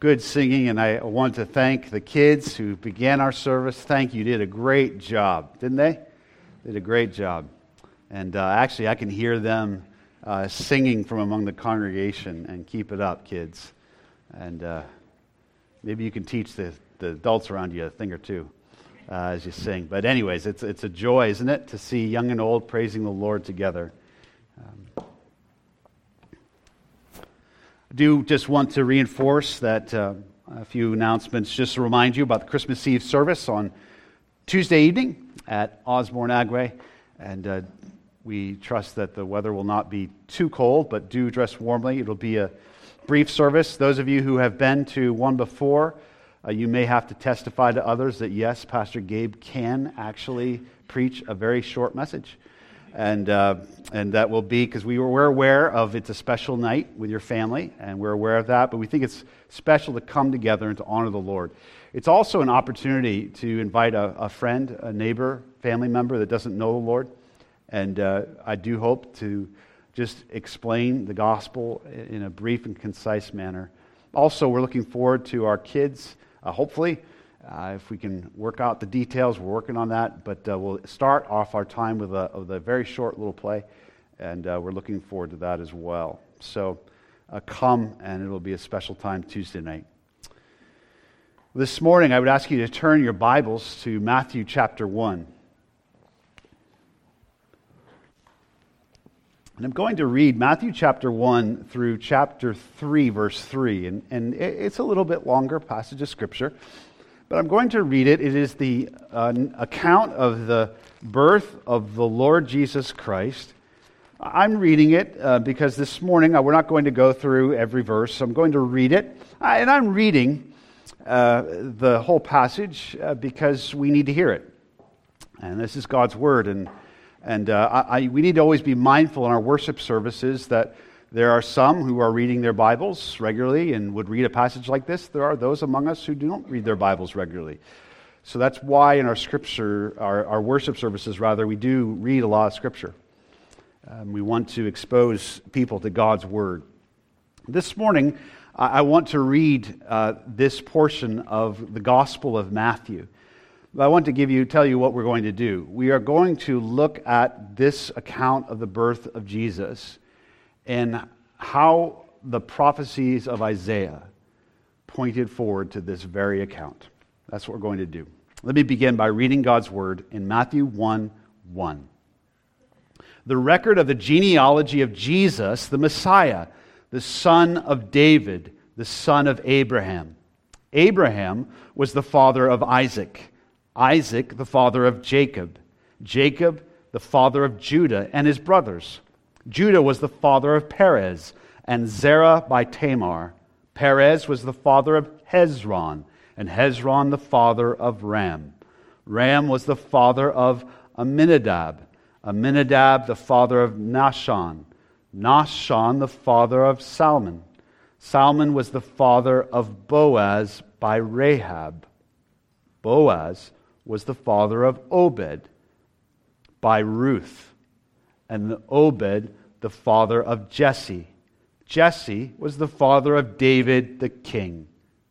good singing, and I want to thank the kids who began our service. Thank you. Did a great job, didn't they? Did a great job. And actually, I can hear them singing from among the congregation, and keep it up, kids. And maybe you can teach the adults around you a thing or two as you sing. But anyways, it's a joy, isn't it, to see young and old praising the Lord together. I do just want to reinforce that a few announcements, just to remind you about the Christmas Eve service on Tuesday evening at Osborne Agway. And we trust that the weather will not be too cold, but do dress warmly. It'll be a brief service. Those of you who have been to one before, you may have to testify to others that yes, Pastor Gabe can actually preach a very short message. And that will be, because we're aware of it's a special night with your family, and we're aware of that, but we think it's special to come together and to honor the Lord. It's also an opportunity to invite a friend, a neighbor, family member that doesn't know the Lord, and I do hope to just explain the gospel in a brief and concise manner. Also, we're looking forward to our kids, hopefully, if we can work out the details, we're working on that. But we'll start off our time with a very short little play, and we're looking forward to that as well. So come, and it'll be a special time Tuesday night. This morning, I would ask you to turn your Bibles to Matthew chapter 1. And I'm going to read Matthew chapter 1 through chapter 3, verse 3. And it's a little bit longer passage of Scripture, but I'm going to read it. It is the account of the birth of the Lord Jesus Christ. I'm reading it because this morning we're not going to go through every verse. So I'm going to read it. And I'm reading the whole passage because we need to hear it. And this is God's Word. And we need to always be mindful in our worship services that there are some who are reading their Bibles regularly and would read a passage like this. There are those among us who don't read their Bibles regularly. So that's why in our Scripture, our worship services rather, we do read a lot of Scripture. We want to expose people to God's Word. This morning, I want to read this portion of the Gospel of Matthew. I want to tell you what we're going to do. We are going to look at this account of the birth of Jesus and how the prophecies of Isaiah pointed forward to this very account. That's what we're going to do. Let me begin by reading God's Word in Matthew 1:1. The record of the genealogy of Jesus, the Messiah, the son of David, the son of Abraham. Abraham was the father of Isaac. Isaac, the father of Jacob. Jacob, the father of Judah and his brothers. Judah was the father of Perez, and Zerah by Tamar. Perez was the father of Hezron, and Hezron the father of Ram. Ram was the father of Amminadab. Amminadab the father of Nahshon. Nahshon the father of Salmon. Salmon was the father of Boaz by Rahab. Boaz was the father of Obed by Ruth, and Obed the father of Jesse. Jesse was the father of David the king.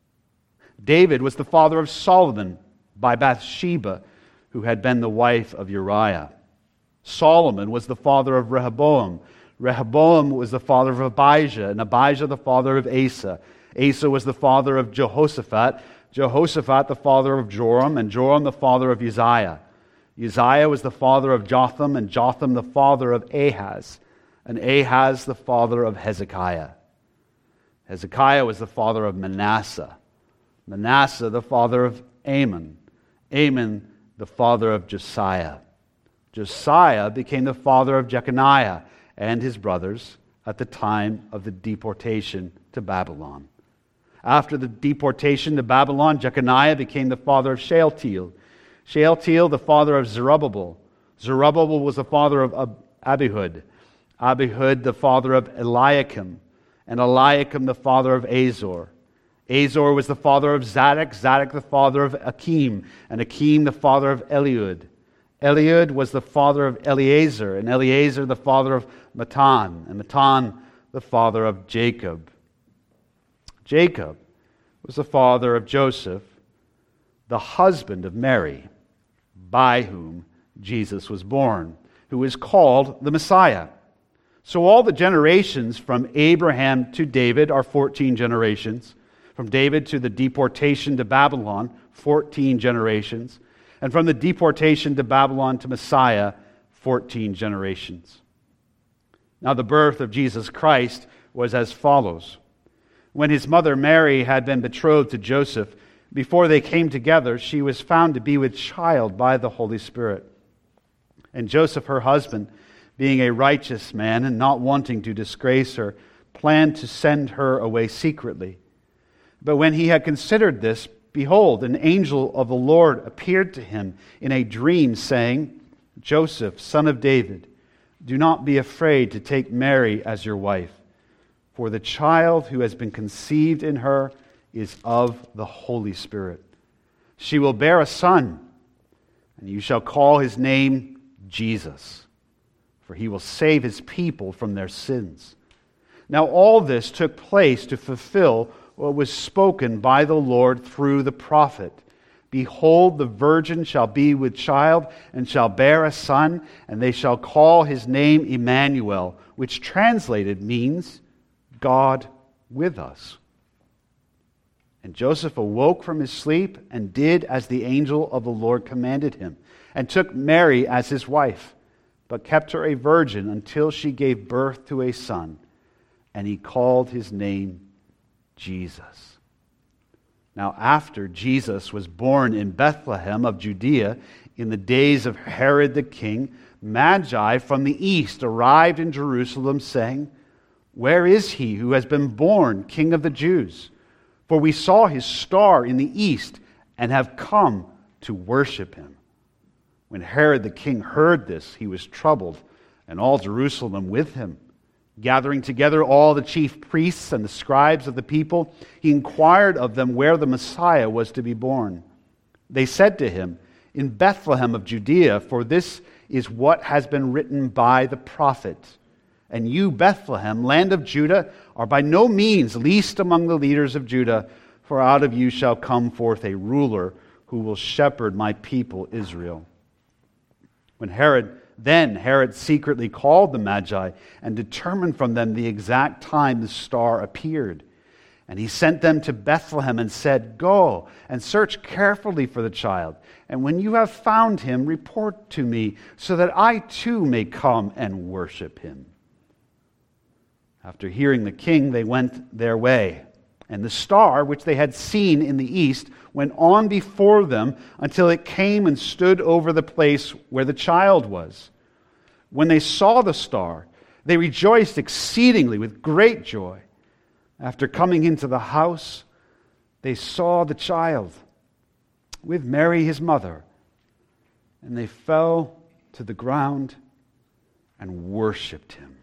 David was the father of Solomon by Bathsheba, who had been the wife of Uriah. Solomon was the father of Rehoboam. Rehoboam was the father of Abijah, and Abijah the father of Asa. Asa was the father of Jehoshaphat. Jehoshaphat the father of Joram, and Joram the father of Uzziah. Uzziah was the father of Jotham, and Jotham the father of Ahaz, and Ahaz the father of Hezekiah. Hezekiah was the father of Manasseh. Manasseh the father of Amon. Amon the father of Josiah. Josiah became the father of Jeconiah and his brothers at the time of the deportation to Babylon. After the deportation to Babylon, Jeconiah became the father of Shealtiel. Shealtiel, the father of Zerubbabel. Zerubbabel was the father of Abihud. Abihud, the father of Eliakim. And Eliakim, the father of Azor. Azor was the father of Zadok. Zadok, the father of Akim. And Akim, the father of Eliud. Eliud was the father of Eleazar. And Eleazar, the father of Matan. And Matan, the father of Jacob. Jacob was the father of Joseph, the husband of Mary, by whom Jesus was born, who is called the Messiah. So all the generations from Abraham to David are 14 generations. From David to the deportation to Babylon, 14 generations. And from the deportation to Babylon to Messiah, 14 generations. Now the birth of Jesus Christ was as follows. When his mother Mary had been betrothed to Joseph, before they came together, she was found to be with child by the Holy Spirit. And Joseph, her husband, being a righteous man and not wanting to disgrace her, planned to send her away secretly. But when he had considered this, behold, an angel of the Lord appeared to him in a dream, saying, Joseph, son of David, do not be afraid to take Mary as your wife, for the child who has been conceived in her is of the Holy Spirit. She will bear a son, and you shall call his name Jesus, for he will save his people from their sins. Now all this took place to fulfill what was spoken by the Lord through the prophet. Behold, the virgin shall be with child and shall bear a son, and they shall call his name Emmanuel, which translated means God with us. And Joseph awoke from his sleep and did as the angel of the Lord commanded him, and took Mary as his wife, but kept her a virgin until she gave birth to a son, and he called his name Jesus. Now after Jesus was born in Bethlehem of Judea, in the days of Herod the king, Magi from the east arrived in Jerusalem, saying, Where is he who has been born King of the Jews? For we saw his star in the east and have come to worship him. When Herod the king heard this, he was troubled, and all Jerusalem with him. Gathering together all the chief priests and the scribes of the people, he inquired of them where the Messiah was to be born. They said to him, In Bethlehem of Judea, for this is what has been written by the prophet. And you, Bethlehem, land of Judah, are by no means least among the leaders of Judah, for out of you shall come forth a ruler who will shepherd my people Israel. Then Herod secretly called the Magi and determined from them the exact time the star appeared. And he sent them to Bethlehem and said, Go and search carefully for the child, and when you have found him, report to me, so that I too may come and worship him. After hearing the king, they went their way. And the star, which they had seen in the east, went on before them until it came and stood over the place where the child was. When they saw the star, they rejoiced exceedingly with great joy. After coming into the house, they saw the child with Mary his mother, and they fell to the ground and worshipped him.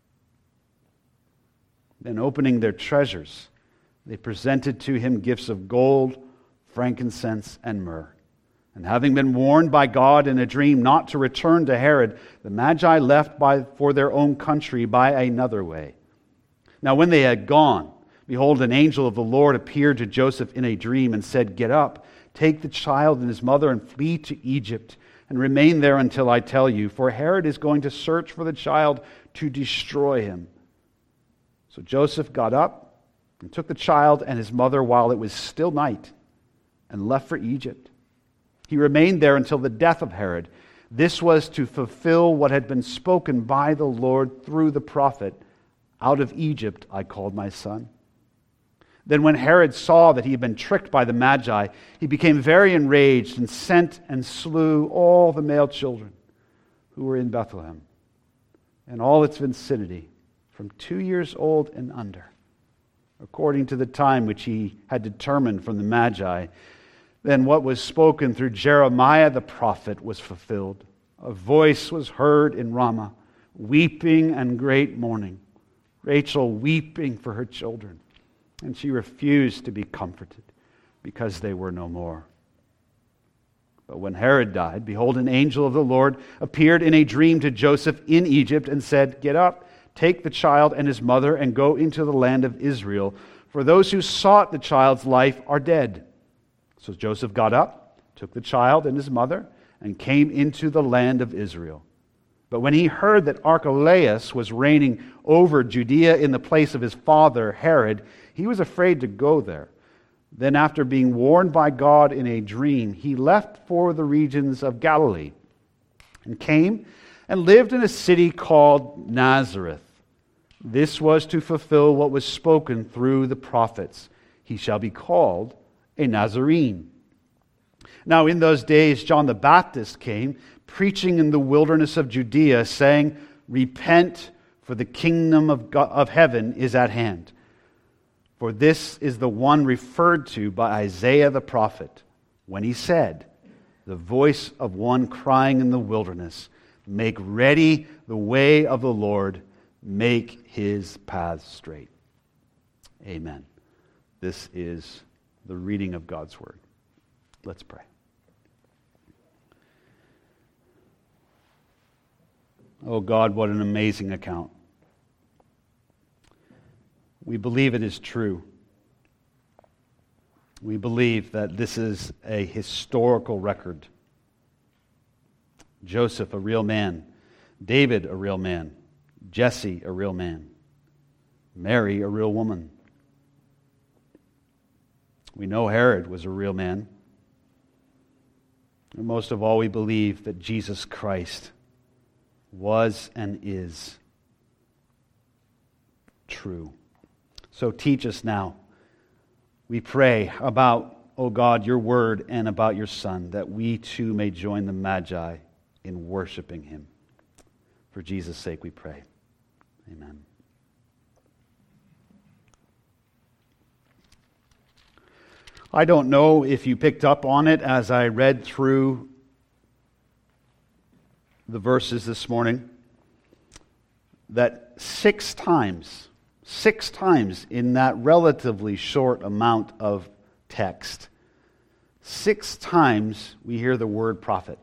Then opening their treasures, they presented to him gifts of gold, frankincense, and myrrh. And having been warned by God in a dream not to return to Herod, the Magi left for their own country by another way. Now when they had gone, behold, an angel of the Lord appeared to Joseph in a dream and said, Get up, take the child and his mother and flee to Egypt, and remain there until I tell you, for Herod is going to search for the child to destroy him. So Joseph got up and took the child and his mother while it was still night, and left for Egypt. He remained there until the death of Herod. This was to fulfill what had been spoken by the Lord through the prophet, Out of Egypt I called my son. Then when Herod saw that he had been tricked by the Magi, he became very enraged and sent and slew all the male children who were in Bethlehem and all its vicinity, from 2 years old and under, according to the time which he had determined from the Magi. Then what was spoken through Jeremiah the prophet was fulfilled. A voice was heard in Ramah, weeping and great mourning, Rachel weeping for her children. And she refused to be comforted, because they were no more. But when Herod died, behold, an angel of the Lord appeared in a dream to Joseph in Egypt and said, Get up, take the child and his mother, and go into the land of Israel, for those who sought the child's life are dead." So Joseph got up, took the child and his mother, and came into the land of Israel. But when he heard that Archelaus was reigning over Judea in the place of his father Herod, he was afraid to go there. Then, after being warned by God in a dream, he left for the regions of Galilee and came and lived in a city called Nazareth. This was to fulfill what was spoken through the prophets: "He shall be called a Nazarene." Now in those days John the Baptist came, preaching in the wilderness of Judea, saying, "Repent, for the kingdom of heaven is at hand." For this is the one referred to by Isaiah the prophet, when he said, "The voice of one crying in the wilderness, make ready the way of the Lord, make his paths straight." Amen. This is the reading of God's word. Let's pray. Oh God, what an amazing account. We believe it is true. We believe that this is a historical record. Joseph, a real man. David, a real man. Jesse, a real man. Mary, a real woman. We know Herod was a real man. And most of all, we believe that Jesus Christ was and is true. So teach us now, we pray, about, O God, your word and about your Son, that we too may join the Magi in worshiping him. For Jesus' sake we pray. Amen. I don't know if you picked up on it as I read through the verses this morning, that six times in that relatively short amount of text, 6 times we hear the word prophet.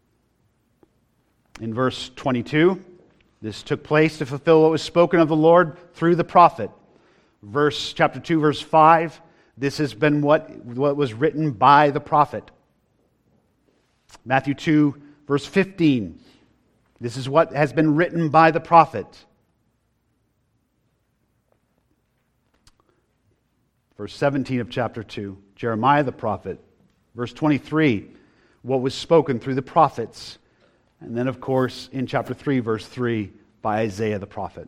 In verse 22, this took place to fulfill what was spoken of the Lord through the prophet. Chapter 2, verse 5, this has been what was written by the prophet. Matthew 2, verse 15, this is what has been written by the prophet. Verse 17 of chapter 2, Jeremiah the prophet. Verse 23, what was spoken through the prophets. And then, of course, in chapter 3, verse 3, by Isaiah the prophet.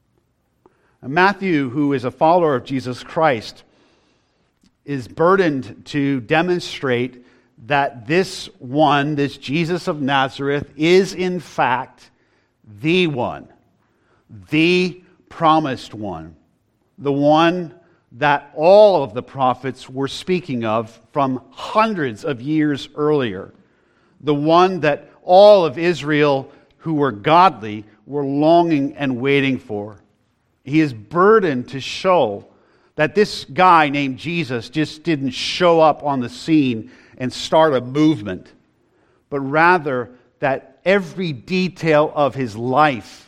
And Matthew, who is a follower of Jesus Christ, is burdened to demonstrate that this Jesus of Nazareth, is in fact the one, the promised one, the one that all of the prophets were speaking of from hundreds of years earlier, the one that all of Israel who were godly were longing and waiting for. He is burdened to show that this guy named Jesus just didn't show up on the scene and start a movement, but rather that every detail of his life,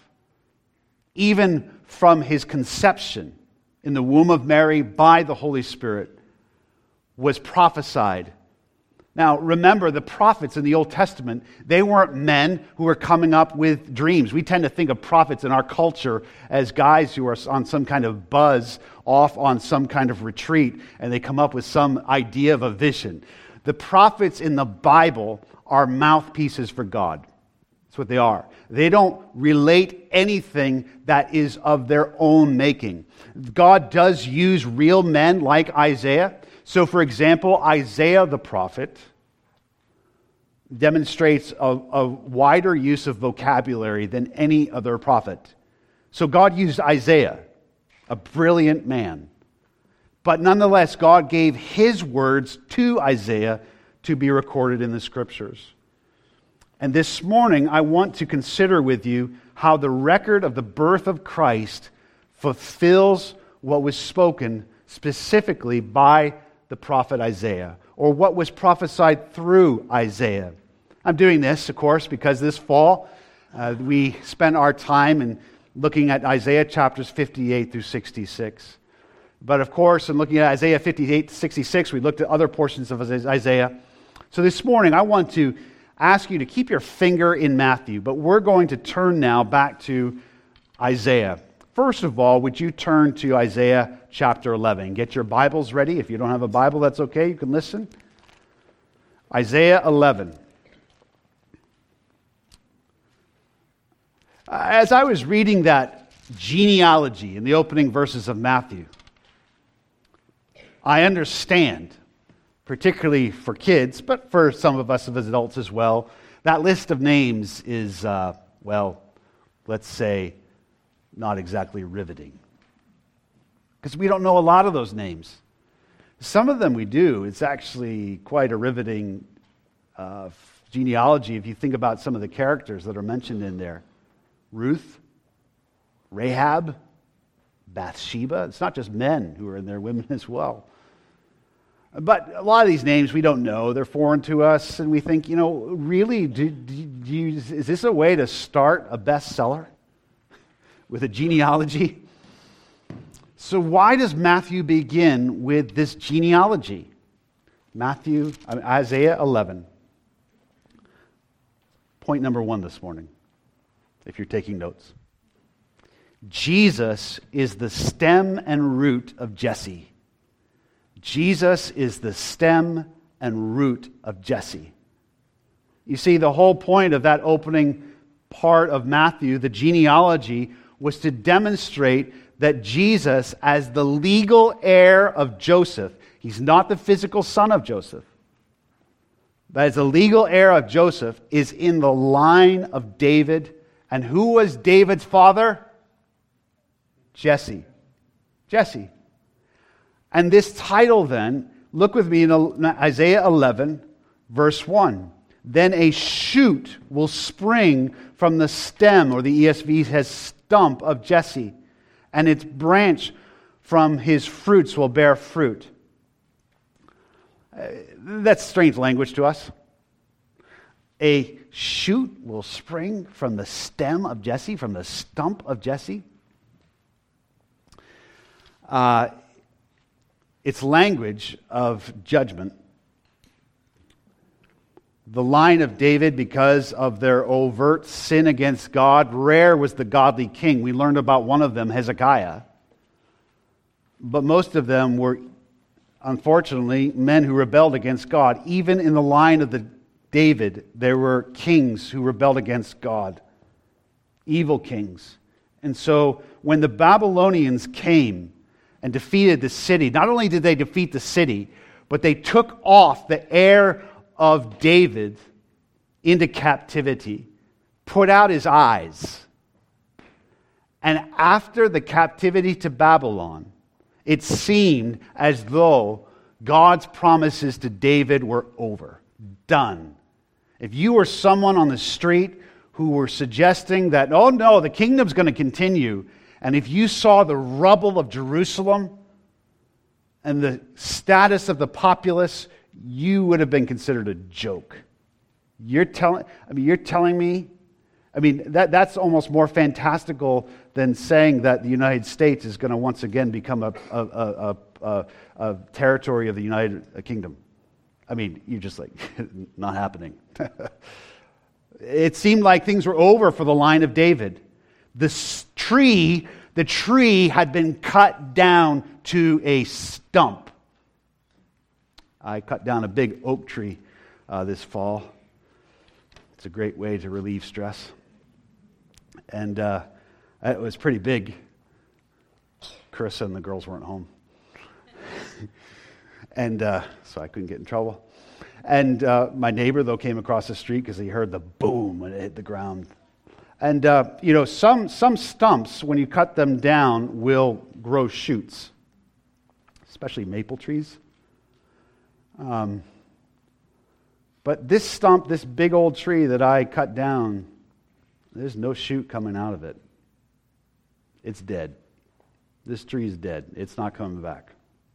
even from his conception in the womb of Mary by the Holy Spirit, was prophesied. Now, remember, the prophets in the Old Testament, they weren't men who were coming up with dreams. We tend to think of prophets in our culture as guys who are on some kind of buzz, off on some kind of retreat, and they come up with some idea of a vision. The prophets in the Bible are mouthpieces for God. That's what they are. They don't relate anything that is of their own making. God does use real men like Isaiah. So, for example, Isaiah the prophet demonstrates a wider use of vocabulary than any other prophet. So God used Isaiah, a brilliant man. But nonetheless, God gave his words to Isaiah to be recorded in the Scriptures. And this morning, I want to consider with you how the record of the birth of Christ fulfills what was spoken specifically by the prophet Isaiah, or what was prophesied through Isaiah. I'm doing this, of course, because this fall we spent our time in looking at Isaiah chapters 58 through 66. But of course, in looking at Isaiah 58 to 66, we looked at other portions of Isaiah. So this morning, I want to ask you to keep your finger in Matthew, but we're going to turn now back to Isaiah. First of all, would you turn to Isaiah chapter 11? Get your Bibles ready. If you don't have a Bible, that's okay. You can listen. Isaiah 11. As I was reading that genealogy in the opening verses of Matthew, I understand, particularly for kids, but for some of us as adults as well, that list of names is, let's say, not exactly riveting. Because we don't know a lot of those names. Some of them we do. It's actually quite a riveting genealogy if you think about some of the characters that are mentioned in there. Ruth, Rahab, Bathsheba. It's not just men who are in there, women as well. But a lot of these names we don't know. They're foreign to us, and we think, really, is this a way to start a bestseller with a genealogy? So why does Matthew begin with this genealogy? Isaiah 11. Point number 1 this morning, if you're taking notes. Jesus is the stem and root of Jesse. Jesus is the stem and root of Jesse. You see, the whole point of that opening part of Matthew, the genealogy, was to demonstrate that Jesus, as the legal heir of Joseph, he's not the physical son of Joseph, but as the legal heir of Joseph, is in the line of David. And who was David's father? Jesse. Jesse. And this title then, look with me in Isaiah 11, verse 1. Then a shoot will spring from the stem, or the ESV has stump of Jesse, and its branch from his fruits will bear fruit. That's strange language to us. A shoot will spring from the stem of Jesse, from the stump of Jesse. It's language of judgment. The line of David, because of their overt sin against God, rare was the godly king. We learned about one of them, Hezekiah. But most of them were, unfortunately, men who rebelled against God. Even in the line of David, there were kings who rebelled against God. Evil kings. And so when the Babylonians came and defeated the city, not only did they defeat the city, but they took off the heir of David into captivity, put out his eyes. And after the captivity to Babylon, it seemed as though God's promises to David were over, done. If you were someone on the street who were suggesting that, oh no, the kingdom's going to continue, and if you saw the rubble of Jerusalem and the status of the populace, you would have been considered a joke. You're telling me, that's almost more fantastical than saying that the United States is going to once again become a territory of the United Kingdom. You're just like, not happening. It seemed like things were over for the line of David. The tree had been cut down to a stump. I cut down a big oak tree this fall. It's a great way to relieve stress. And it was pretty big. Carissa and the girls weren't home. And so I couldn't get in trouble. And my neighbor, though, came across the street because he heard the boom when it hit the ground. And, some stumps, when you cut them down, will grow shoots, especially maple trees. But this stump, this big old tree that I cut down, there's no shoot coming out of it. It's dead. This tree is dead. It's not coming back.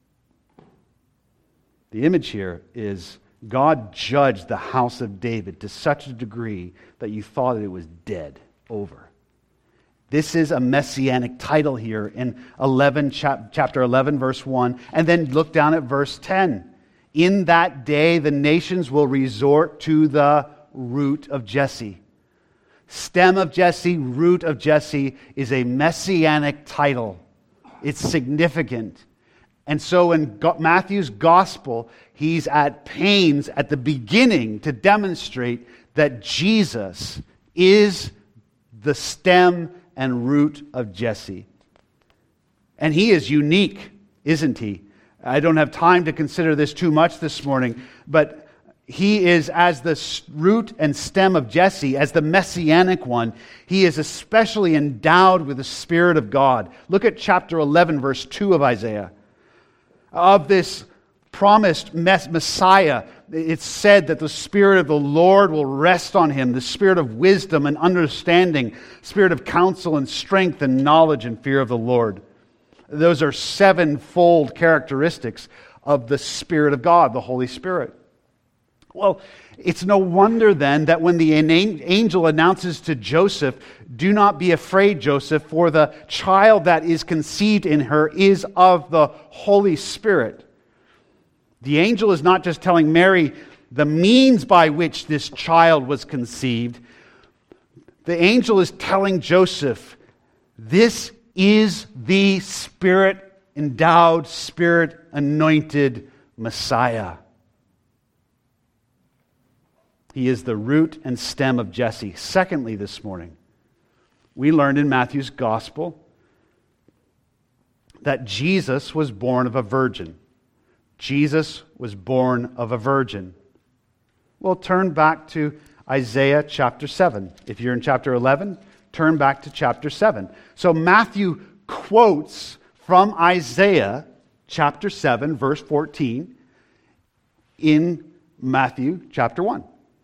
The image here is God judged the house of David to such a degree that you thought it was dead, over. This is a messianic title here in chapter 11, verse 1. And then look down at verse 10. In that day, the nations will resort to the root of Jesse. Stem of Jesse, root of Jesse is a messianic title. It's significant. And so in Matthew's gospel, he's at pains at the beginning to demonstrate that Jesus is the stem and root of Jesse. And he is unique, isn't he? I don't have time to consider this too much this morning, but he is, as the root and stem of Jesse, as the messianic one, he is especially endowed with the Spirit of God. Look at chapter 11, verse 2 of Isaiah. Of this promised Messiah, it's said that the Spirit of the Lord will rest on him, the Spirit of wisdom and understanding, Spirit of counsel and strength and knowledge and fear of the Lord. Those are sevenfold characteristics of the Spirit of God, the Holy Spirit. Well, it's no wonder then that when the angel announces to Joseph, "Do not be afraid, Joseph, for the child that is conceived in her is of the Holy Spirit." The angel is not just telling Mary the means by which this child was conceived. The angel is telling Joseph, this is the Spirit-endowed, Spirit-anointed Messiah. He is the root and stem of Jesse. Secondly, this morning, we learned in Matthew's gospel that Jesus was born of a virgin. Jesus was born of a virgin. Well, turn back to Isaiah chapter 7. If you're in chapter 11, turn back to chapter 7. So Matthew quotes from Isaiah chapter 7, verse 14, in Matthew chapter 1.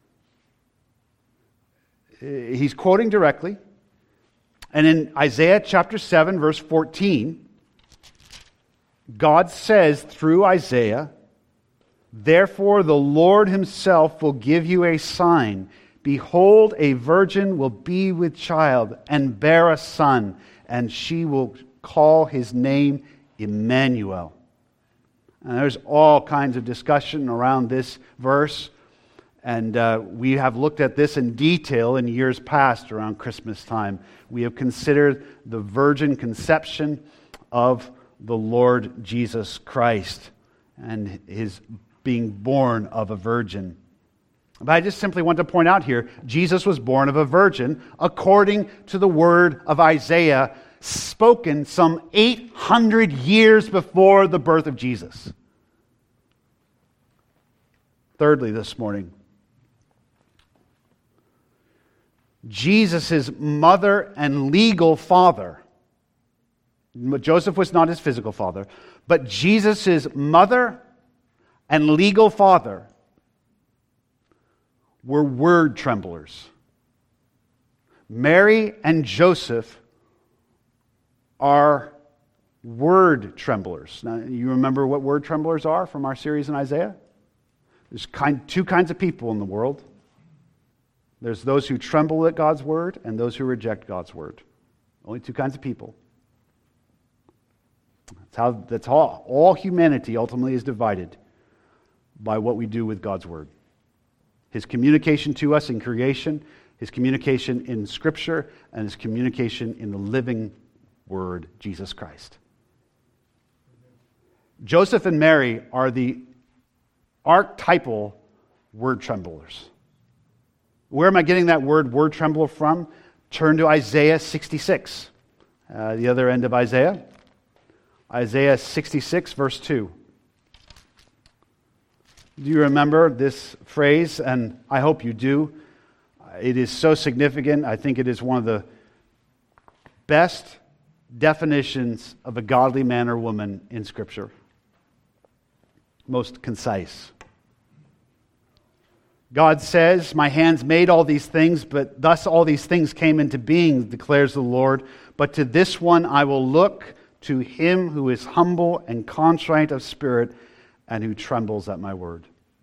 He's quoting directly. And in Isaiah chapter 7, verse 14, God says through Isaiah, "Therefore the Lord himself will give you a sign. Behold, a virgin will be with child and bear a son, and she will call his name Emmanuel." And there's all kinds of discussion around this verse. And we have looked at this in detail in years past around Christmas time. We have considered the virgin conception of the Lord Jesus Christ and his being born of a virgin. But I just simply want to point out here, Jesus was born of a virgin according to the word of Isaiah, spoken some 800 years before the birth of Jesus. Thirdly, this morning, Jesus' mother and legal father. Joseph was not his physical father, but Jesus' mother and legal father were word tremblers. Mary and Joseph are word tremblers. Now, you remember what word tremblers are from our series in Isaiah? There's two kinds of people in the world. There's those who tremble at God's word and those who reject God's word. Only two kinds of people. That's how all humanity ultimately is divided, by what we do with God's word. His communication to us in creation, his communication in Scripture, and his communication in the living word, Jesus Christ. Joseph and Mary are the archetypal word tremblers. Where am I getting that word trembler from? Turn to Isaiah 66. The other end of Isaiah. Isaiah 66, verse 2. Do you remember this phrase? And I hope you do. It is so significant. I think it is one of the best definitions of a godly man or woman in Scripture. Most concise. God says, "My hands made all these things, but thus all these things came into being, declares the Lord. But to this one I will look, to him who is humble and contrite of spirit, and who trembles at my word."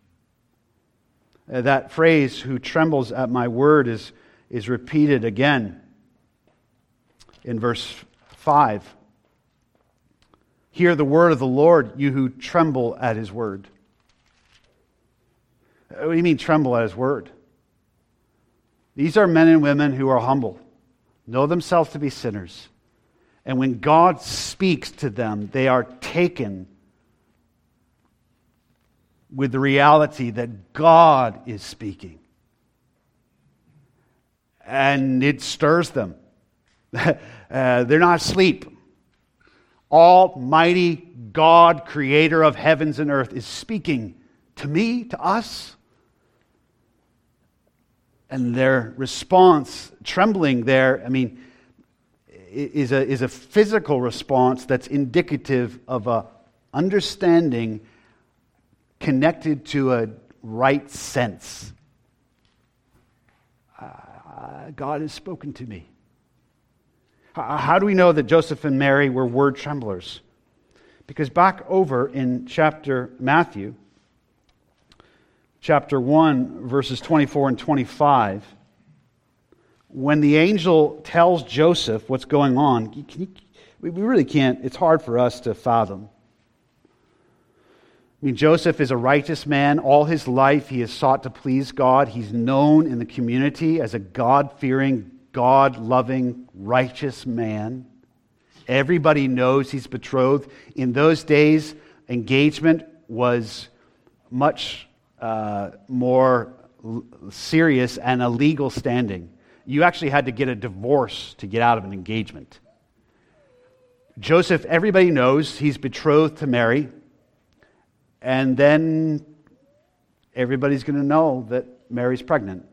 That phrase, "who trembles at my word," is repeated again. in verse 5. Hear the word of the Lord, you who tremble at his word. What do you mean tremble at his word? These are men and women who are humble, know themselves to be sinners. And when God speaks to them, they are taken with the reality that God is speaking. And it stirs them. They're not asleep. Almighty God, creator of heavens and earth, is speaking to me, to us. And their response, trembling there, is a physical response that's indicative of a understanding connected to a right sense. God has spoken to me. How do we know that Joseph and Mary were word tremblers? Because back over in Matthew, chapter 1, verses 24 and 25, when the angel tells Joseph what's going on, we really can't, it's hard for us to fathom. Joseph is a righteous man. All his life he has sought to please God. He's known in the community as a God-fearing, God-loving, righteous man. Everybody knows he's betrothed. In those days, engagement was much more serious and a legal standing. You actually had to get a divorce to get out of an engagement. Joseph, everybody knows he's betrothed to Mary. And then everybody's going to know that Mary's pregnant.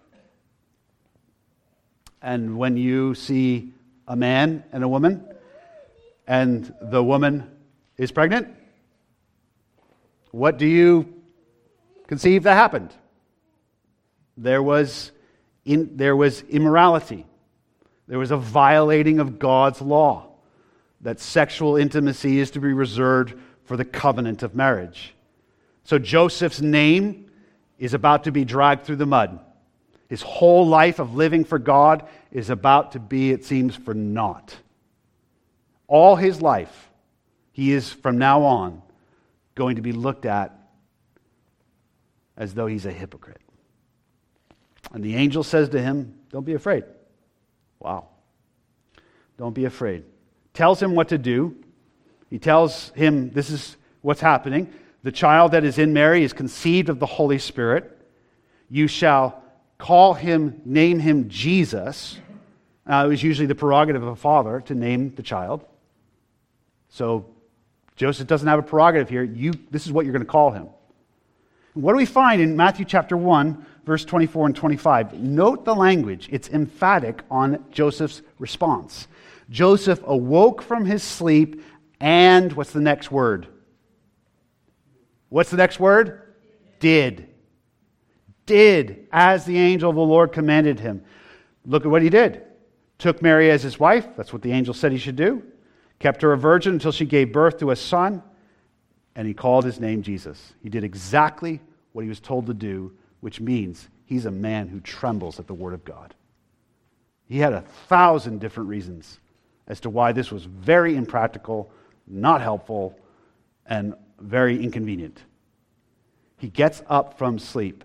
And when you see a man and a woman, and the woman is pregnant, what do you conceive that happened? There was immorality. There was a violating of God's law, that sexual intimacy is to be reserved for the covenant of marriage. So Joseph's name is about to be dragged through the mud. His whole life of living for God is about to be, it seems, for naught. All his life, he is from now on going to be looked at as though he's a hypocrite. And the angel says to him, don't be afraid. Wow. Don't be afraid. Tells him what to do. He tells him this is what's happening. The child that is in Mary is conceived of the Holy Spirit. You shall name him Jesus. It was usually the prerogative of a father to name the child. So Joseph doesn't have a prerogative here. This is what you're going to call him. What do we find in Matthew chapter 1, verse 24 and 25? Note the language. It's emphatic on Joseph's response. Joseph awoke from his sleep and, what's the next word? What's the next word? Did. Did, as the angel of the Lord commanded him. Look at what he did. Took Mary as his wife. That's what the angel said he should do. Kept her a virgin until she gave birth to a son. And he called his name Jesus. He did exactly what he was told to do, which means he's a man who trembles at the word of God. He had 1,000 different reasons as to why this was very impractical, not helpful, and very inconvenient. He gets up from sleep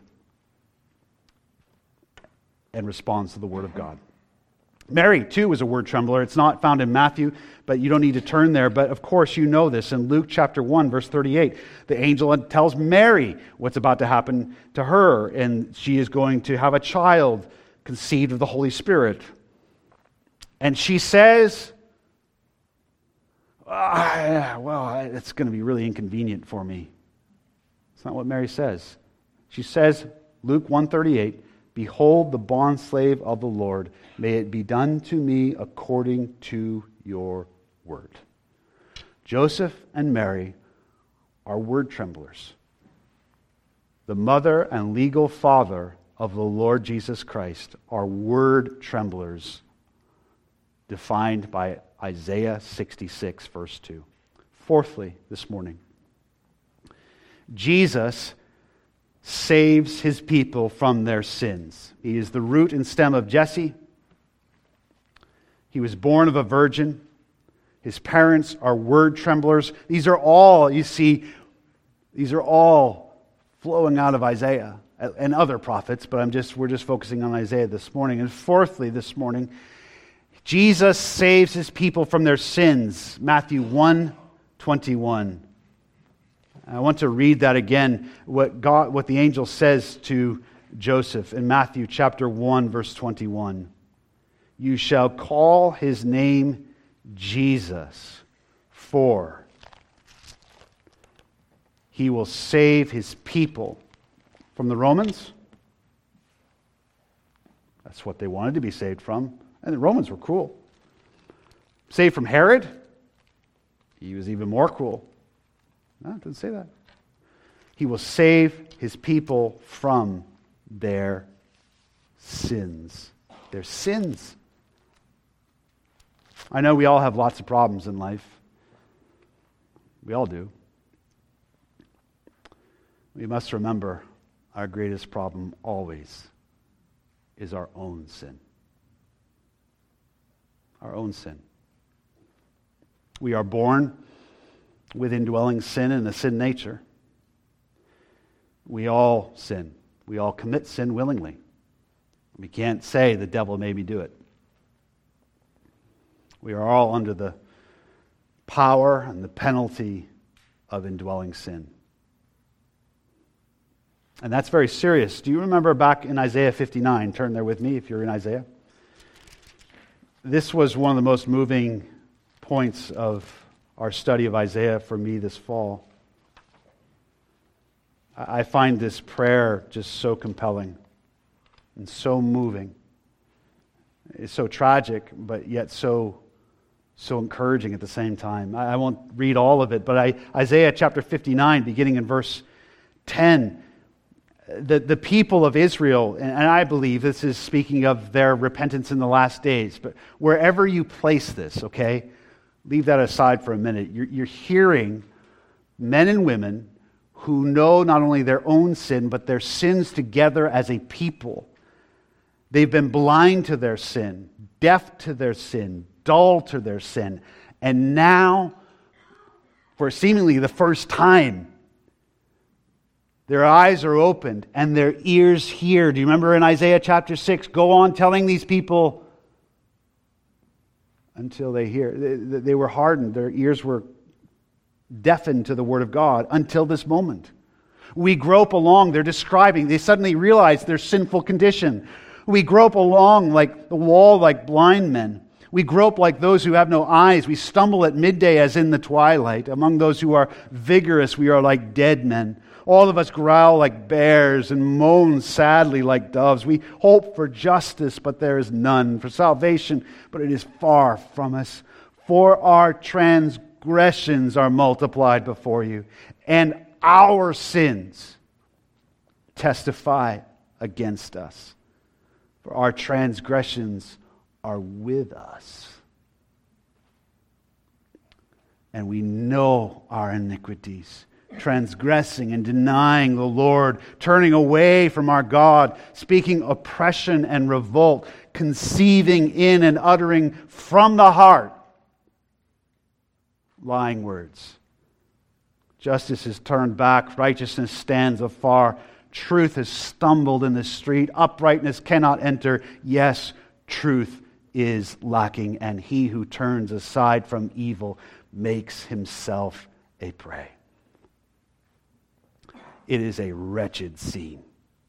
and responds to the word of God. Mary, too, was a word trembler. It's not found in Matthew, but you don't need to turn there. But of course, you know this. In Luke chapter 1, verse 38, the angel tells Mary what's about to happen to her, and she is going to have a child conceived of the Holy Spirit. And she says, it's going to be really inconvenient for me. It's not what Mary says. She says, Luke 1:38, behold the bondslave of the Lord, may it be done to me according to your word. Joseph and Mary are word tremblers. The mother and legal father of the Lord Jesus Christ are word tremblers, defined by Isaiah 66, verse 2. Fourthly, this morning, Jesus saves his people from their sins. He is the root and stem of Jesse. He was born of a virgin. His parents are word tremblers. These are all, you see, these are all flowing out of Isaiah and other prophets, but we're just focusing on Isaiah this morning. And fourthly, this morning, Jesus saves his people from their sins. Matthew 1:21. I want to read that again, what the angel says to Joseph in Matthew chapter 1, verse 21. You shall call his name Jesus, for he will save his people from the Romans. That's what they wanted to be saved from. And the Romans were cruel. Saved from Herod. He was even more cruel. No, it doesn't say that. He will save his people from their sins. Their sins. I know we all have lots of problems in life. We all do. We must remember our greatest problem always is our own sin. Our own sin. We are born with indwelling sin and a sin nature. We all sin. We all commit sin willingly. We can't say the devil made me do it. We are all under the power and the penalty of indwelling sin. And that's very serious. Do you remember back in Isaiah 59? Turn there with me if you're in Isaiah. This was one of the most moving points of our study of Isaiah for me this fall. I find this prayer just so compelling and so moving. It's so tragic, but yet so encouraging at the same time. I won't read all of it, but Isaiah chapter 59, beginning in verse 10, the people of Israel, and I believe this is speaking of their repentance in the last days, but wherever you place this, okay, leave that aside for a minute. You're hearing men and women who know not only their own sin, but their sins together as a people. They've been blind to their sin, deaf to their sin, dull to their sin. And now, for seemingly the first time, their eyes are opened and their ears hear. Do you remember in Isaiah chapter 6? Go on telling these people until they hear. They were hardened. Their ears were deafened to the word of God until this moment. We grope along. They're describing. They suddenly realize their sinful condition. We grope along like the wall like blind men. We grope like those who have no eyes. We stumble at midday as in the twilight. Among those who are vigorous, we are like dead men. All of us growl like bears and moan sadly like doves. We hope for justice, but there is none. For salvation, but it is far from us. For our transgressions are multiplied before you, and our sins testify against us. For our transgressions are with us, and we know our iniquities, transgressing and denying the Lord, turning away from our God, speaking oppression and revolt, conceiving in and uttering from the heart lying words. Justice is turned back, righteousness stands afar, truth has stumbled in the street, uprightness cannot enter. Yes, truth is lacking, and he who turns aside from evil makes himself a prey. It is a wretched scene.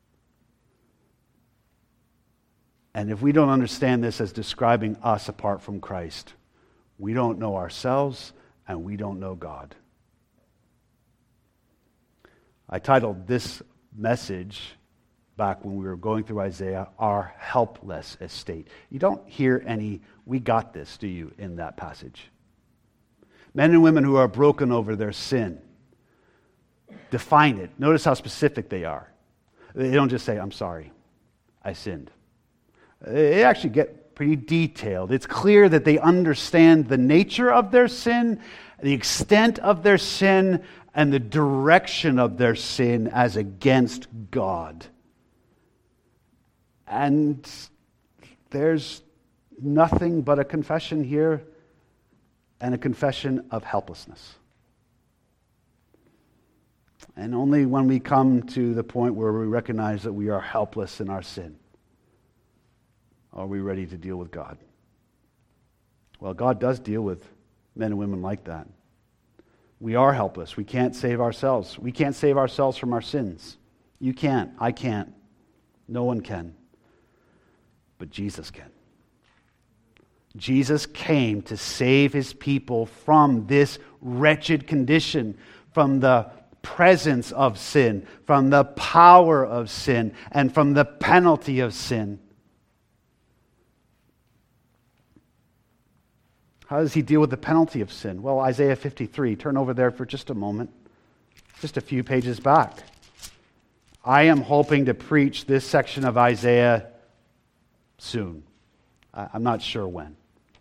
And if we don't understand this as describing us apart from Christ, we don't know ourselves and we don't know God. I titled this message back when we were going through Isaiah, Our Helpless Estate. You don't hear any, we got this, do you, in that passage? Men and women who are broken over their sin. Define it. Notice how specific they are. They don't just say, I'm sorry, I sinned. They actually get pretty detailed. It's clear that they understand the nature of their sin, the extent of their sin, and the direction of their sin as against God. And there's nothing but a confession here, and a confession of helplessness. And only when we come to the point where we recognize that we are helpless in our sin are we ready to deal with God. Well, God does deal with men and women like that. We are helpless. We can't save ourselves. We can't save ourselves from our sins. You can't. I can't. No one can. But Jesus can. Jesus came to save his people from this wretched condition, from the presence of sin, from the power of sin, and from the penalty of sin. How does he deal with the penalty of sin? Well, Isaiah 53, turn over there for just a moment, just a few pages back. I am hoping to preach this section of Isaiah soon. I'm not sure when.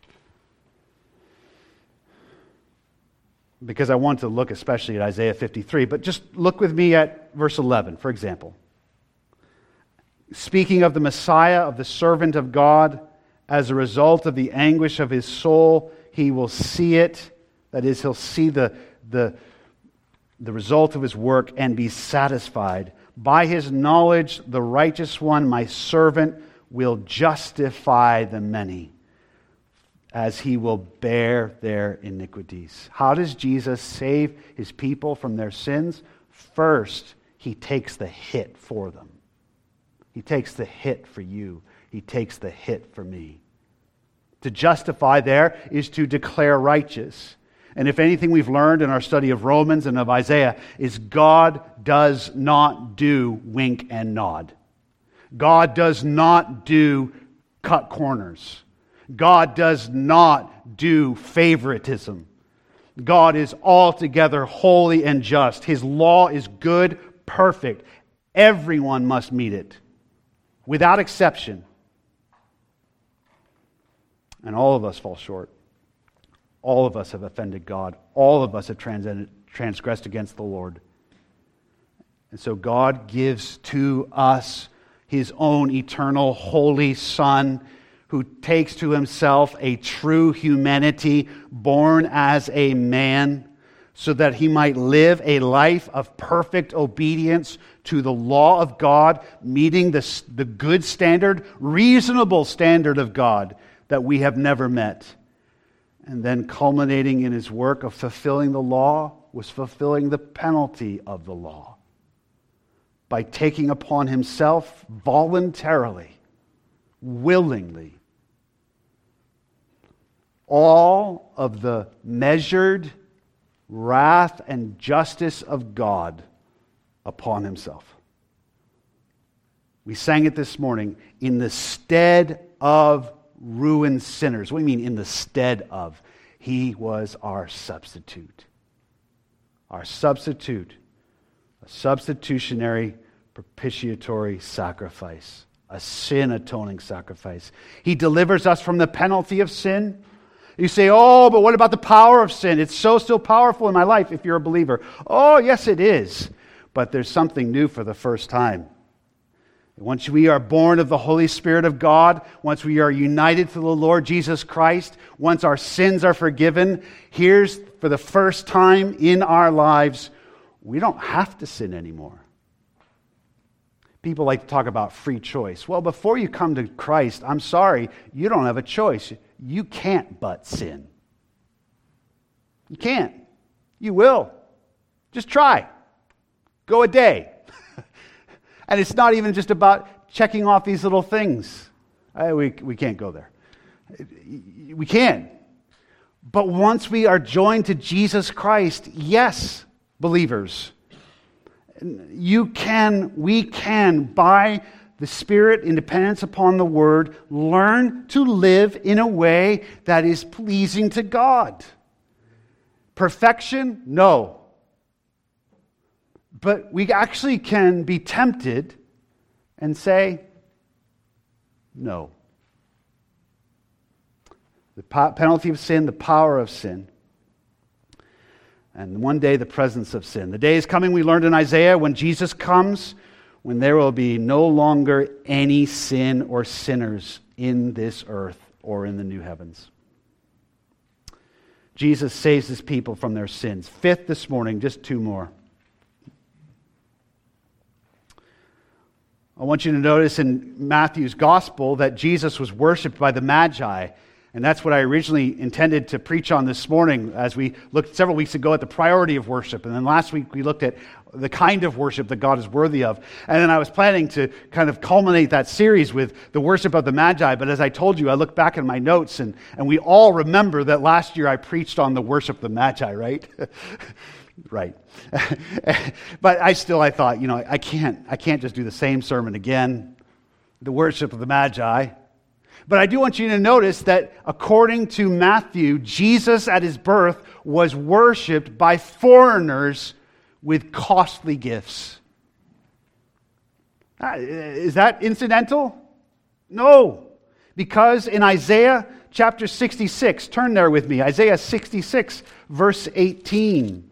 Because I want to look especially at Isaiah 53. But just look with me at verse 11, for example. Speaking of the Messiah, of the servant of God, as a result of the anguish of his soul, he will see it. That is, he'll see the result of his work and be satisfied. By his knowledge, the righteous one, my servant, will justify the many, as he will bear their iniquities. How does Jesus save his people from their sins? First, he takes the hit for them. He takes the hit for you. He takes the hit for me. To justify there is to declare righteous. And if anything we've learned in our study of Romans and of Isaiah is God does not do wink and nod. God does not do cut corners. God does not do favoritism. God is altogether holy and just. His law is good, perfect. Everyone must meet it, without exception. And all of us fall short. All of us have offended God. All of us have transgressed against the Lord. And so God gives to us his own eternal, holy Son, who takes to himself a true humanity, born as a man, so that he might live a life of perfect obedience to the law of God, meeting the good standard, reasonable standard of God that we have never met. And then culminating in his work of fulfilling the law was fulfilling the penalty of the law by taking upon himself voluntarily, willingly, all of the measured wrath and justice of God upon himself. We sang it this morning, in the stead of ruined sinners. What do you mean, in the stead of? He was our substitute. Our substitute. A substitutionary, propitiatory sacrifice. A sin-atoning sacrifice. He delivers us from the penalty of sin. You say, oh, but what about the power of sin? It's so still powerful in my life if you're a believer. Oh, yes, it is. But there's something new for the first time. Once we are born of the Holy Spirit of God, once we are united to the Lord Jesus Christ, once our sins are forgiven, here's for the first time in our lives, we don't have to sin anymore. People like to talk about free choice. Well, before you come to Christ, I'm sorry, you don't have a choice. You can't but sin. You can't. You will. Just try. Go a day. And it's not even just about checking off these little things. We can't go there. We can. But once we are joined to Jesus Christ, yes, believers, we can, by the Spirit in dependence upon the Word, learn to live in a way that is pleasing to God. Perfection? No. But we actually can be tempted and say, no. The penalty of sin, the power of sin. And one day, the presence of sin. The day is coming, we learned in Isaiah, when Jesus comes, when there will be no longer any sin or sinners in this earth or in the new heavens. Jesus saves his people from their sins. Fifth this morning, just two more. I want you to notice in Matthew's gospel that Jesus was worshipped by the Magi. And that's what I originally intended to preach on this morning as we looked several weeks ago at the priority of worship. And then last week we looked at the kind of worship that God is worthy of. And then I was planning to kind of culminate that series with the worship of the Magi. But as I told you, I looked back in my notes and we all remember that last year I preached on the worship of the Magi, right? Right. But I thought, I can't just do the same sermon again, the worship of the Magi. But I do want you to notice that according to Matthew, Jesus at his birth was worshipped by foreigners with costly gifts. Is that incidental? No. Because in Isaiah chapter 66, turn there with me, Isaiah 66, verse 18.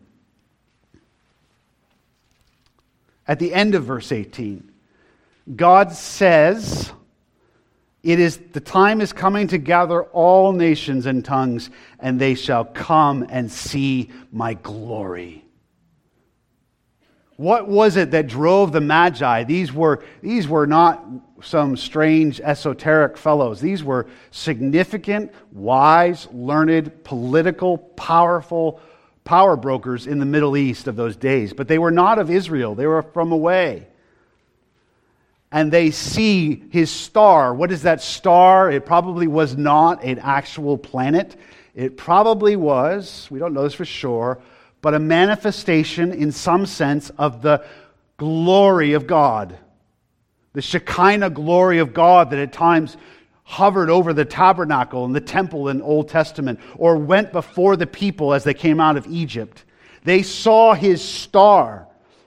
At the end of verse 18, God says, the time is coming to gather all nations and tongues, and they shall come and see my glory. What was it that drove the Magi? These were not some strange esoteric fellows. These were significant, wise, learned, political, powerful power brokers in the Middle East of those days. But they were not of Israel. They were from away. And they see his star. What is that star? It probably was not an actual planet. It probably was, we don't know this for sure, but a manifestation in some sense of the glory of God. The Shekinah glory of God that at times hovered over the tabernacle and the temple in Old Testament, or went before the people as they came out of Egypt. They saw his star.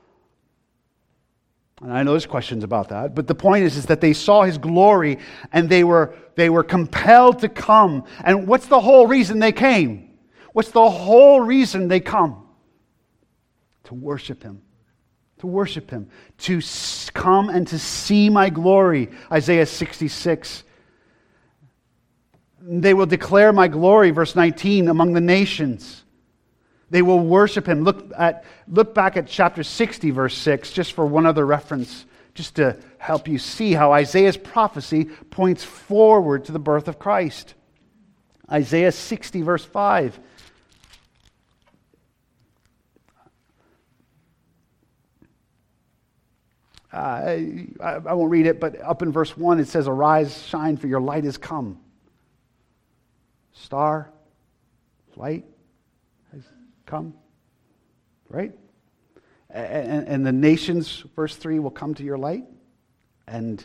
And I know there's questions about that, but the point is that they saw his glory and they were compelled to come. And what's the whole reason they came? What's the whole reason they come? To worship him. To worship him. To come and to see my glory. Isaiah 66. They will declare my glory, verse 19, among the nations. They will worship him. Look back at chapter 60, verse 6, just for one other reference, just to help you see how Isaiah's prophecy points forward to the birth of Christ. Isaiah 60, verse 5. I won't read it, but up in verse 1 it says, "Arise, shine, for your light is come." Star, light has come, right? And the nations, verse 3, will come to your light. And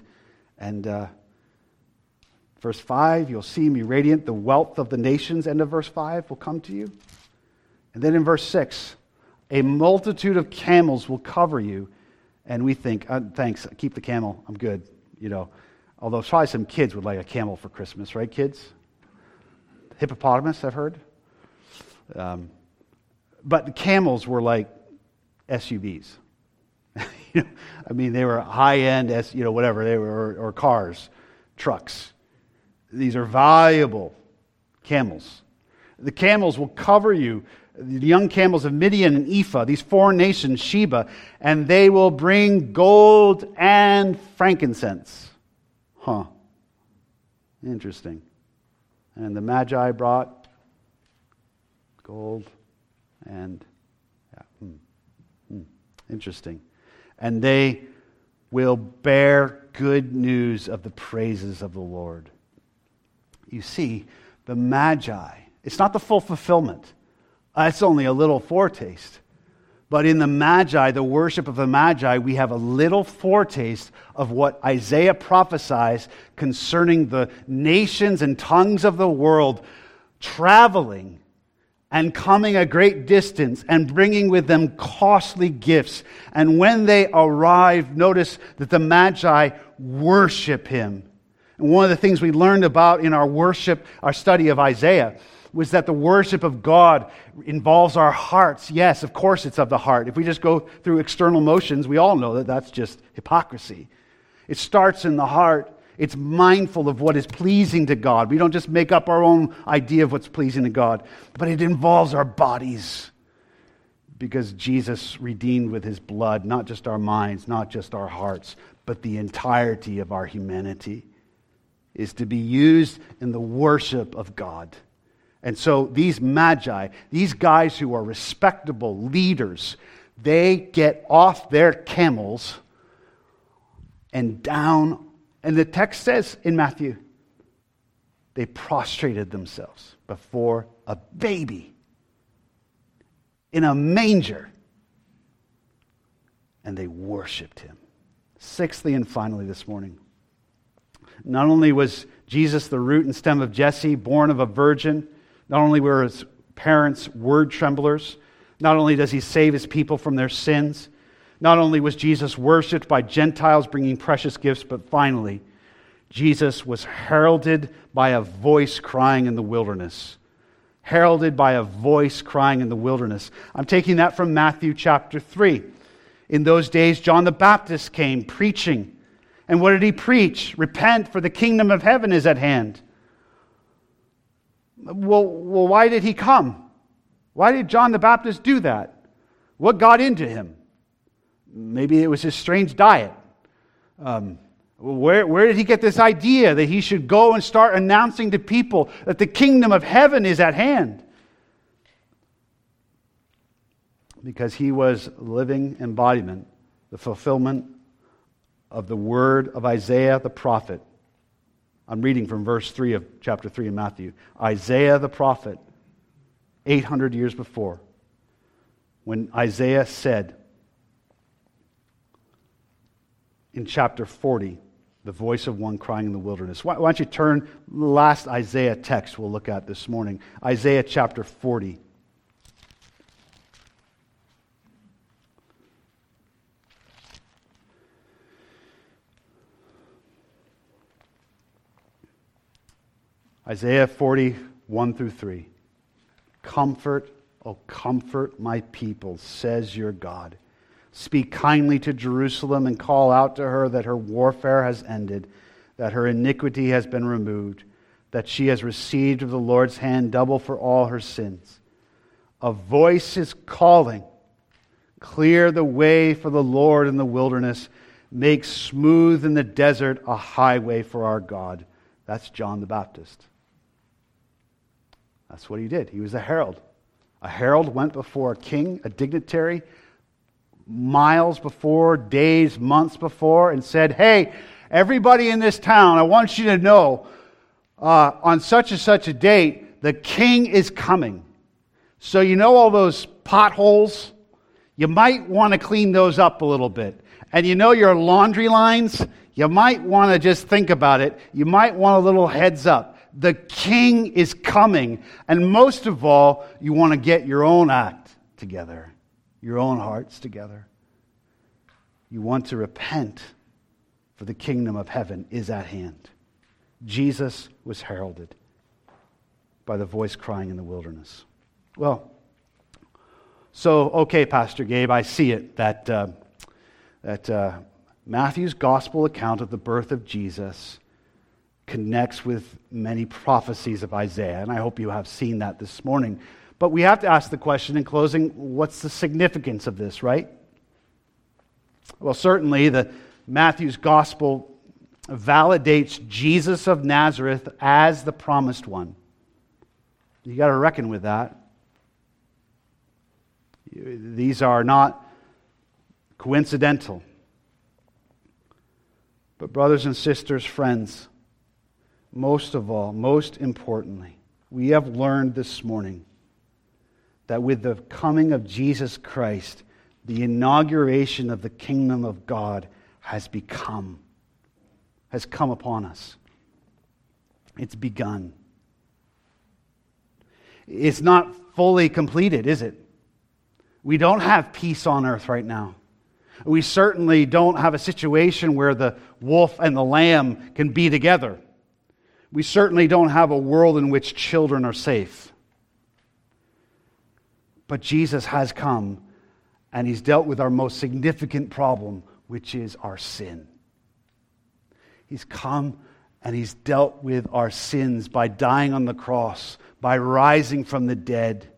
verse 5, you'll see me radiant. The wealth of the nations, end of verse 5, will come to you. And then in verse 6, a multitude of camels will cover you. And we think, thanks, keep the camel, I'm good. Although probably some kids would like a camel for Christmas, right, kids? Hippopotamus, I've heard. But the camels were like SUVs. They were high-end, whatever they were, or cars, trucks. These are valuable camels. The camels will cover you, the young camels of Midian and Ephah, these foreign nations, Sheba, and they will bring gold and frankincense. Interesting. And the Magi brought gold and, interesting. And they will bear good news of the praises of the Lord. You see, the Magi, it's not the full fulfillment. It's only a little foretaste. But in the Magi, the worship of the Magi, we have a little foretaste of what Isaiah prophesies concerning the nations and tongues of the world traveling and coming a great distance and bringing with them costly gifts. And when they arrive, notice that the Magi worship him. And one of the things we learned about in our study of Isaiah, was that the worship of God involves our hearts. Yes, of course it's of the heart. If we just go through external motions, we all know that that's just hypocrisy. It starts in the heart. It's mindful of what is pleasing to God. We don't just make up our own idea of what's pleasing to God, but it involves our bodies. Because Jesus redeemed with his blood, not just our minds, not just our hearts, but the entirety of our humanity, is to be used in the worship of God. And so these magi, these guys who are respectable leaders, they get off their camels and down. And the text says in Matthew, they prostrated themselves before a baby in a manger, and they worshiped him. Sixthly and finally this morning, not only was Jesus the root and stem of Jesse, born of a virgin, not only were his parents word tremblers, not only does he save his people from their sins, not only was Jesus worshipped by Gentiles bringing precious gifts, but finally, Jesus was heralded by a voice crying in the wilderness. Heralded by a voice crying in the wilderness. I'm taking that from Matthew chapter 3. In those days, John the Baptist came preaching. And what did he preach? Repent, for the kingdom of heaven is at hand. Well, why did he come? Why did John the Baptist do that? What got into him? Maybe it was his strange diet. Where did he get this idea that he should go and start announcing to people that the kingdom of heaven is at hand? Because he was living embodiment, the fulfillment of the word of Isaiah the prophet. I'm reading from verse 3 of chapter 3 in Matthew. Isaiah the prophet, 800 years before, when Isaiah said in chapter 40, the voice of one crying in the wilderness. Why don't you turn the last Isaiah text we'll look at this morning. Isaiah chapter 40. Isaiah 40, 1 through 3. Comfort, O comfort my people, says your God. Speak kindly to Jerusalem and call out to her that her warfare has ended, that her iniquity has been removed, that she has received of the Lord's hand double for all her sins. A voice is calling, clear the way for the Lord in the wilderness, make smooth in the desert a highway for our God. That's John the Baptist. That's what he did. He was a herald. A herald went before a king, a dignitary, miles before, days, months before, and said, hey, everybody in this town, I want you to know, on such and such a date, the king is coming. So you know all those potholes? You might want to clean those up a little bit. And you know your laundry lines? You might want to just think about it. You might want a little heads up. The king is coming. And most of all, you want to get your own act together. Your own hearts together. You want to repent, for the kingdom of heaven is at hand. Jesus was heralded by the voice crying in the wilderness. Well, so, okay, Pastor Gabe, I see it, that Matthew's gospel account of the birth of Jesus connects with many prophecies of Isaiah, and I hope you have seen that this morning. But we have to ask the question in closing, what's the significance of this, right? Well, certainly Matthew's gospel validates Jesus of Nazareth as the promised one. You got to reckon with that. These are not coincidental. But brothers and sisters, friends, most of all, most importantly, we have learned this morning that with the coming of Jesus Christ, the inauguration of the kingdom of God has come upon us. It's begun. It's not fully completed, is it? We don't have peace on earth right now. We certainly don't have a situation where the wolf and the lamb can be together. We certainly don't have a world in which children are safe. But Jesus has come, and He's dealt with our most significant problem, which is our sin. He's come And he's dealt with our sins by dying on the cross, by rising from the dead.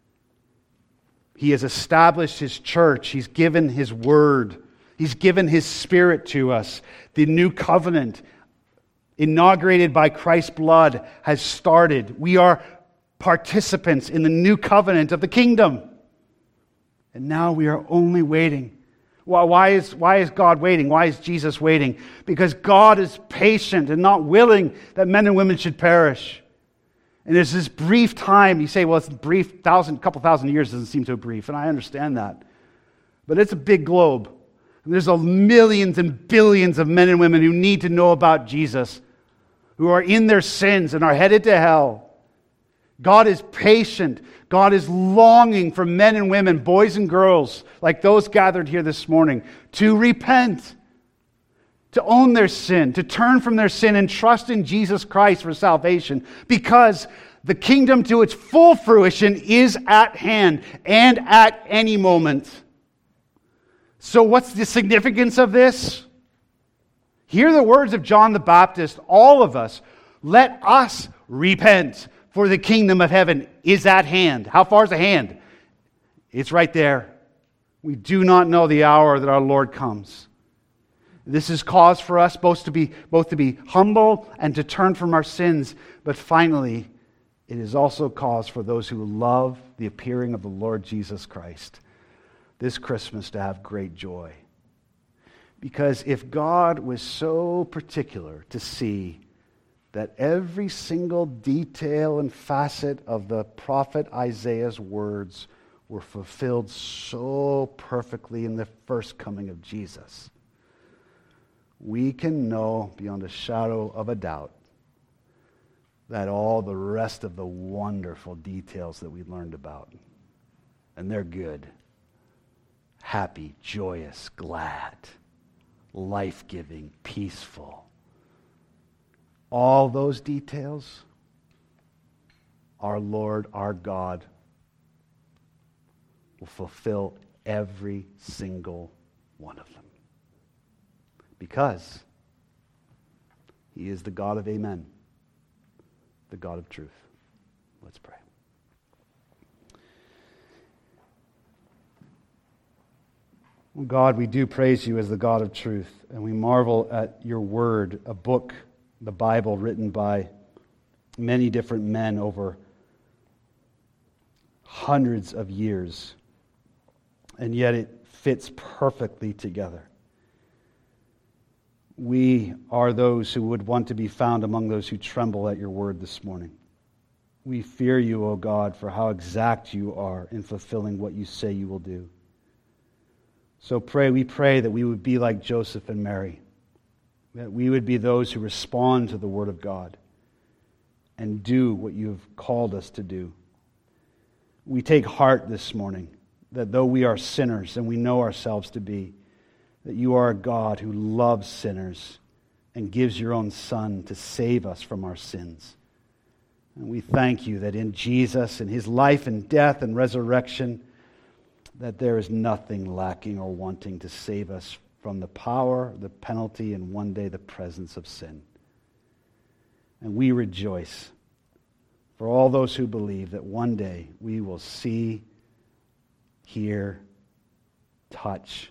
He has established his church. He's given his word. He's given his Spirit to us. The new covenant, inaugurated by Christ's blood, has started. We are participants in the new covenant of the kingdom. And now we are only waiting. Why is God waiting? Why is Jesus waiting? Because God is patient and not willing that men and women should perish. And there's this brief time. You say, well, it's brief, couple thousand years doesn't seem so brief. And I understand that. But it's a big globe. And there's millions and billions of men and women who need to know about Jesus, who are in their sins and are headed to hell. God is patient. God is longing for men and women, boys and girls, like those gathered here this morning, to repent, to own their sin, to turn from their sin and trust in Jesus Christ for salvation, because the kingdom to its full fruition is at hand and at any moment. So what's the significance of this? Hear the words of John the Baptist, all of us. Let us repent, for the kingdom of heaven is at hand. How far is the hand? It's right there. We do not know the hour that our Lord comes. This is cause for us both to be humble and to turn from our sins. But finally, it is also cause for those who love the appearing of the Lord Jesus Christ this Christmas to have great joy. Because if God was so particular to see that every single detail and facet of the prophet Isaiah's words were fulfilled so perfectly in the first coming of Jesus, we can know beyond a shadow of a doubt that all the rest of the wonderful details that we learned about, and they're good, happy, joyous, glad, life-giving, peaceful, all those details, our Lord, our God, will fulfill every single one of them. Because He is the God of amen, the God of truth. Let's pray. God, we do praise You as the God of truth, and we marvel at Your word, a book, the Bible, written by many different men over hundreds of years, and yet it fits perfectly together. We are those who would want to be found among those who tremble at Your word this morning. We fear You, O God, for how exact You are in fulfilling what You say You will do. So we pray that we would be like Joseph and Mary, that we would be those who respond to the Word of God and do what You have called us to do. We take heart this morning that though we are sinners and we know ourselves to be, that You are a God who loves sinners and gives Your own Son to save us from our sins. And we thank You that in Jesus and His life and death and resurrection, that there is nothing lacking or wanting to save us from the power, the penalty, and one day the presence of sin. And we rejoice for all those who believe that one day we will see, hear, touch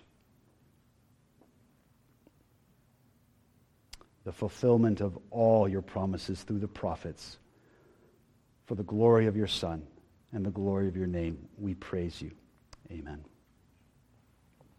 the fulfillment of all Your promises through the prophets. For the glory of Your Son and the glory of Your name, we praise You. Amen.